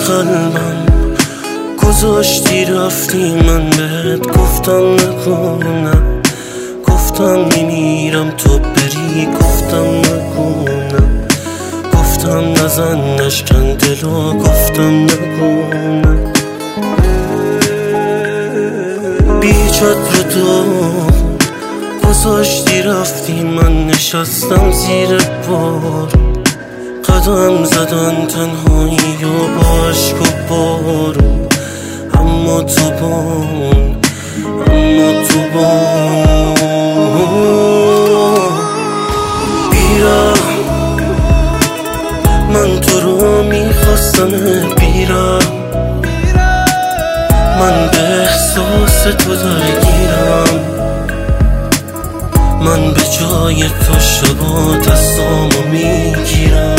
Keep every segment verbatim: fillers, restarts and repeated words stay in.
قلبم گذاشتی رفتی، من بهت گفتم نکنم، گفتم میمیرم تو بری، گفتم نکنم، گفتم نزن نشکن دلو، گفتم نکنم. بیجات رو دو گذاشتی رفتی، من نشستم زیر بار، قدم زدن تنهایی و با عشق و بارون، اما تو بان، اما تو بان بیرم. من تو رو میخواستم بیرم، من به احساس تو درگیرم، من به جای تو شبا دستامو میگیرم.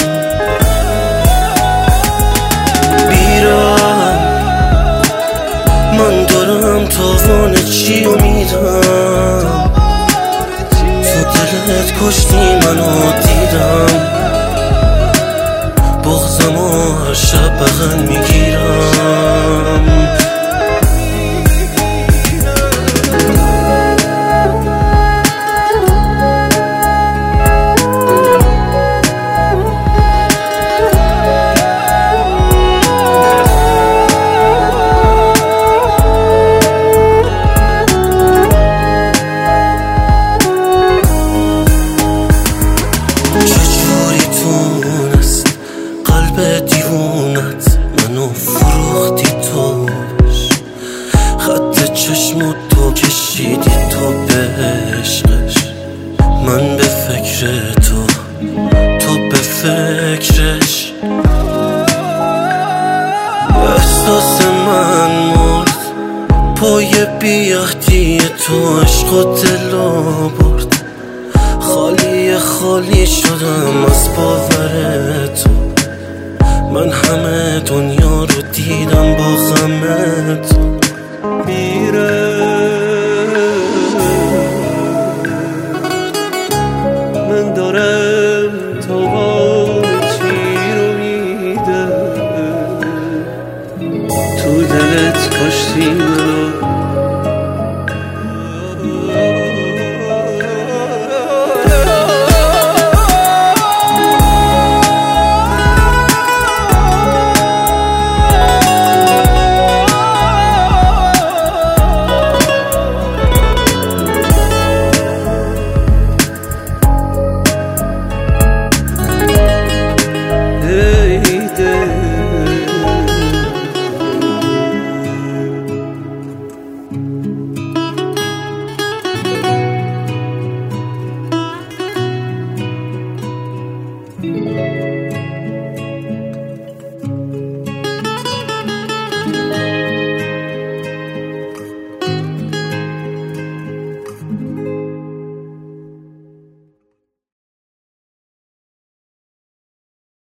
بیرم من دارم تاوان چی و میدم، تو دلت کشتی منو دیدم، بغضمو هر شب بغل میگیرم. چجوری تونست قلب دیوونت منو فروختی توش، خط چشم تو کشیدی تو به عشقش، من به فکر تو، تو به فکرش. احساس من مرد پای بی‌عهدی تو، عشق و دلو برد، خالی خالی شدم از باور تو، من همه دنیا رو دیدم با غم تو. میره من دارم